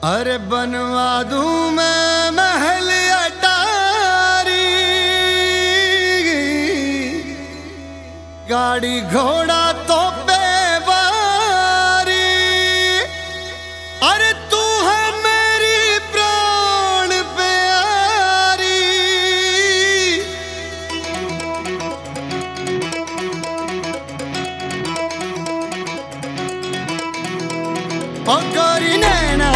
अरे बनवा दूं मैं महल अटारी, गाड़ी घोड़ा तो बेवारी। अरे तू है मेरी प्राण प्यारी, ओ गोरी नैना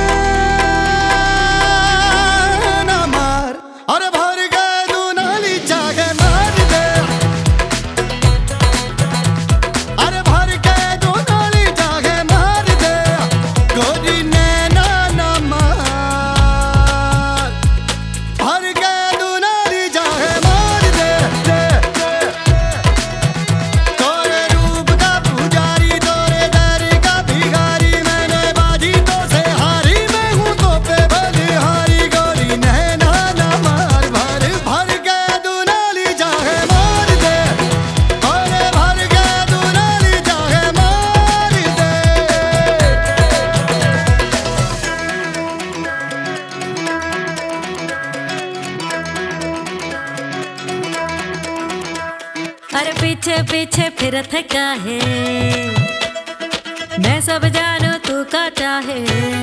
अरे पीछे पीछे फिरत काहे, मैं सब जानू तू का चाहे।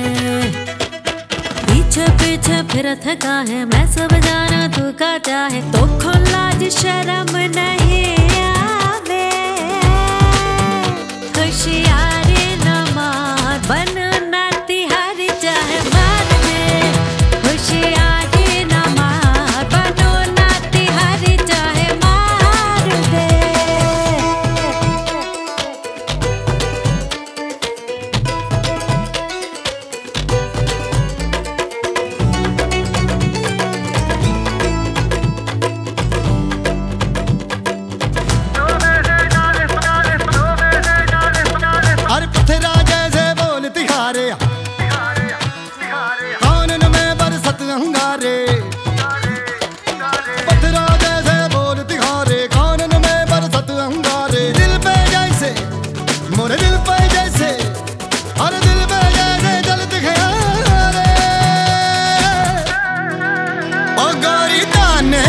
पीछे पीछे फिरत काहे, मैं सब जानू तू का चाहे। तो लाज शर्म नहीं आवे, होशियारी न मार, बन ना तिहारी चाहे मार दे। होशियारी न मार, बनो ना तिहारी चाहे मार दे। पत्थरा जैसे बोल तिहारे, कानन में बरसत अंगारे। दिल पे जैसे मोरे दिल पे जैसे, हर दिल पे जैसे जलत खयारे। ओ गोरी ताने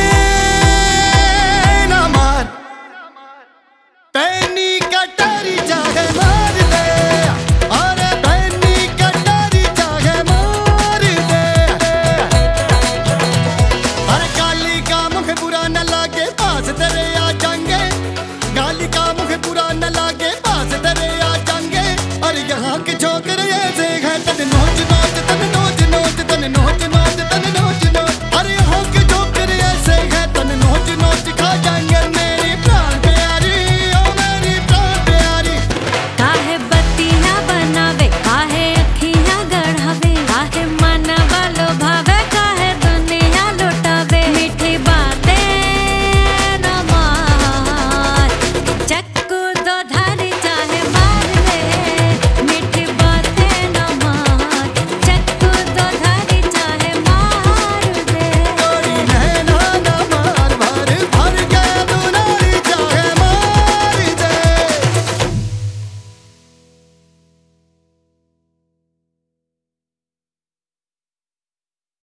ना मार, पैनी कटारी चाहे मार दे। अरे पैनी कटारी चाहे मार दे। अरे गाली का मुख बुरा न लागे, पास तेरे आ जाएंगे। गाली का मुख बुरा न लागे, पास तेरे आ जाएंगे। और यहाँ के छोकरे ऐसे हैं